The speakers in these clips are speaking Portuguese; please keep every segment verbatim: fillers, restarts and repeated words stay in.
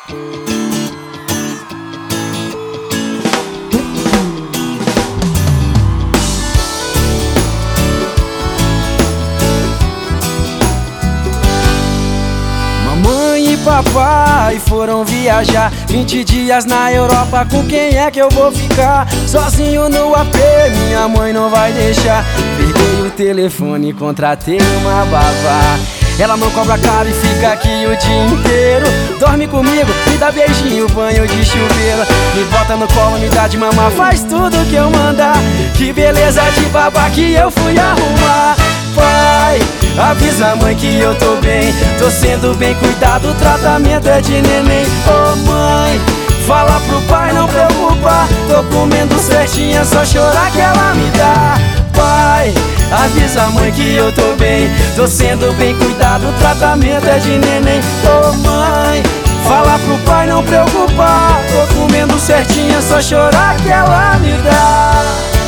Mamãe e papai foram viajar vinte dias na Europa, com quem é que eu vou ficar? Sozinho no A P, minha mãe não vai deixar. Peguei o telefone e contratei uma babá. Ela não cobra caro e fica aqui o dia inteiro. Dorme comigo, me dá beijinho, banho de chuveiro. Me bota no colo, me dá de mamar, faz tudo que eu mandar. Que beleza de babá que eu fui arrumar. Pai, avisa a mãe que eu tô bem, tô sendo bem cuidado, o tratamento é de neném. Ô mãe, fala pro pai não preocupar, tô comendo certinho, é só chorar que ela me dá. Pai, avisa a mãe que eu tô bem, tô sendo bem cuidado, o tratamento é de neném. Ô mãe, fala pro pai não preocupar, tô comendo certinho, é só chorar que ela me dá.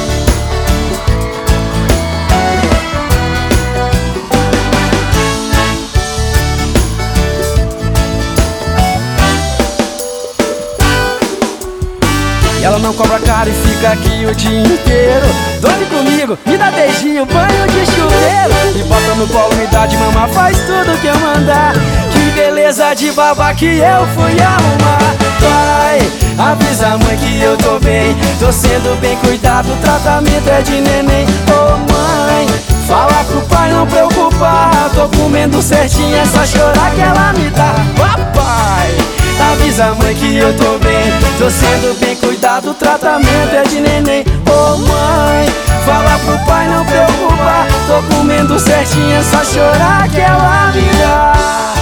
Ela não cobra caro e fica aqui o dia inteiro. Dorme comigo, me dá beijinho, banho de chuveiro. Me bota no colo, me dá de mamar, faz tudo que eu mandar. Que beleza de babá que eu fui arrumar. Pai, avisa a mãe que eu tô bem, tô sendo bem cuidado, o tratamento é de neném. Ô mãe, fala pro pai não preocupar, tô comendo certinho, é só chorar que ela me dá. Papai, avisa a mãe que eu tô bem, tô sendo bem cuidado, o tratamento é de neném. Ô mãe, fala pro pai não preocupar, tô comendo certinho, é só chorar que ela me dá.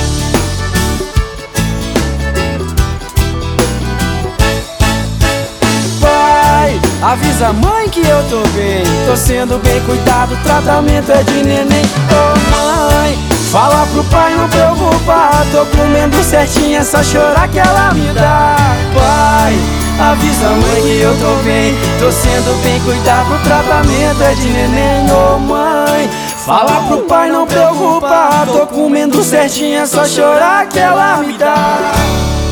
Pai, avisa a mãe que eu tô bem, tô sendo bem cuidado, o tratamento é de neném. Ô mãe, fala pro pai não preocupar, tô comendo certinho, é só chorar que ela me dá. Pai, avisa a mãe que eu tô bem, tô sendo bem cuidado, o tratamento é de neném. Ô mãe, fala pro pai não preocupar, tô comendo certinho, é só chorar que ela me dá.